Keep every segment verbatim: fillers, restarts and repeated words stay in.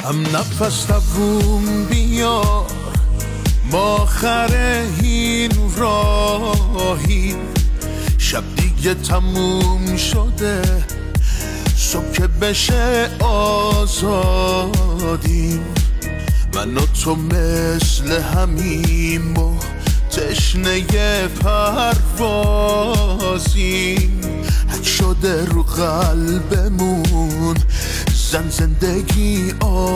هم نفس دووم بیار با آخر این راهی، شب دیگه تموم شده، صبح که بشه آزادیم. من و تو مثل همیم و تشنه پروازیم، حک شده رو قلبمون زن زندگی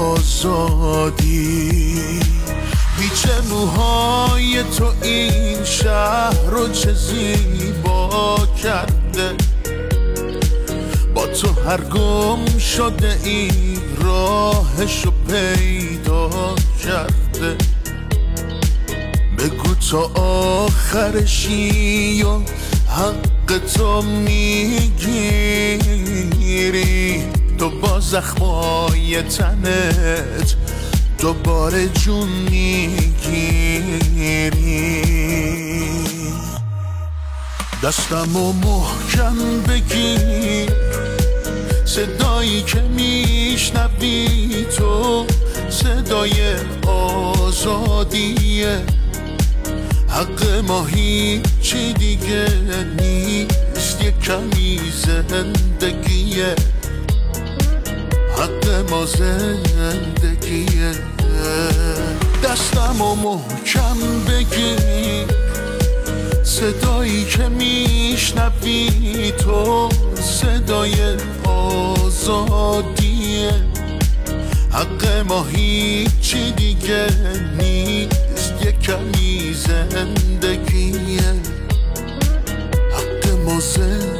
آزادی. پیچ موهای تو این شهر رو چه زیبا کرده، با تو هر گم شده این راهشو پیدا کرده. بگو تا آخرشی و حق تو میگیری، تو با زخمای تنت دوباره جون میگیری. دستمو محکم بگیر، صدایی که میشنوی تو صدای آزادیه. حق ما هیچی دیگه نیست، یه کمی زندگیه. حق ما زندگیه. دستمو محکم بگیر، صدایی که میشنوی تو صدای آزادیه. حق ما هیچی دیگه نیست، یه کمی زندگیه. حق ما زندگیه.